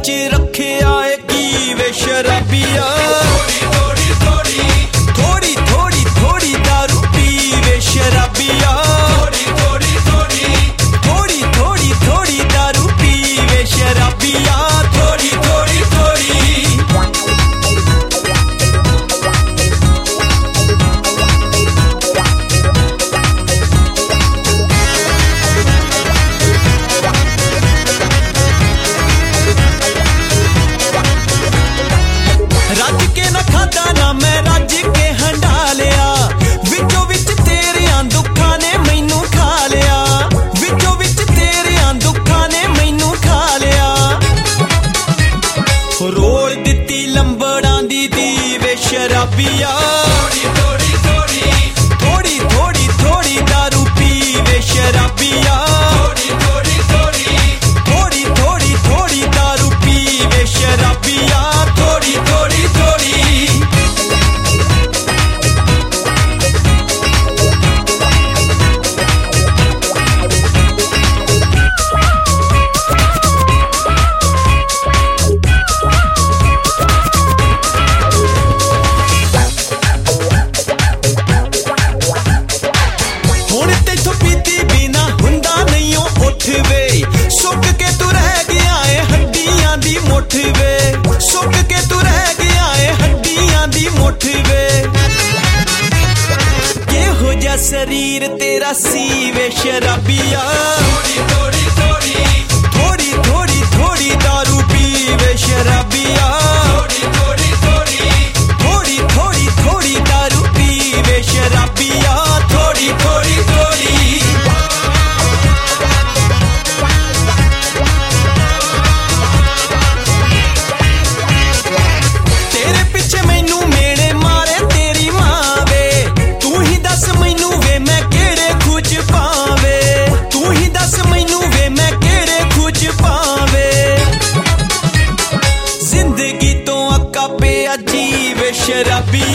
विच रखे आए की वे शराबिया। थोड़ी थोड़ी थोड़ी थोड़ी थोड़ी दारू पी वे शराबिया। थोड़ी थोड़ी थोड़ी थोड़ी थोड़ी दारू पी वे शराबिया। थोड़ी थोड़ी थोड़ी रज के न खादा ना मैं रज के हंडा लिया। विचों विच तेरियां दुखां ने मैनू खा लिया। विचों विच तेरियां दुखां ने मैनू खा लिया। रोड़ दित्ती लंबड़ां दी वे शराबिया। थोड़ी थोड़ी थोड़ी थोड़ी थोड़ी दारू पी वे शराबिया। थोड़ी थोड़ी थोड़ी थोड़ी थोड़ी दारू पी वे शराबिया। थोड़ी थोड़ी थोड़ी हुण तेथों पीती बिना हुंदा नहीं उठ वे। सुक के तू रह गया है हड्डियां दी मुठ वे। सुक के तू रह गया है हड्डियां दी मुठ वे। केहो जा शरीर तेरा सी वे शराबिया। थोड़ी थोड़ी थोड़ी थोड़ी थोड़ी दारू पी वे शराबिया। थोड़ी थोड़ी थोड़ी थोड़ी थोड़ी दारू पी वे शराबिया। थोड़ी थोड़ी थोड़ी तेरे पिछे मैनू मेड़े मारे तेरी मां वे। तू ही दस मैनू वे मैं केड़े खुच पावे। तू ही दस मैनू वे मैं केड़े खुच पावे। जिंदगी तो अक्का पे अजीब शराबिया।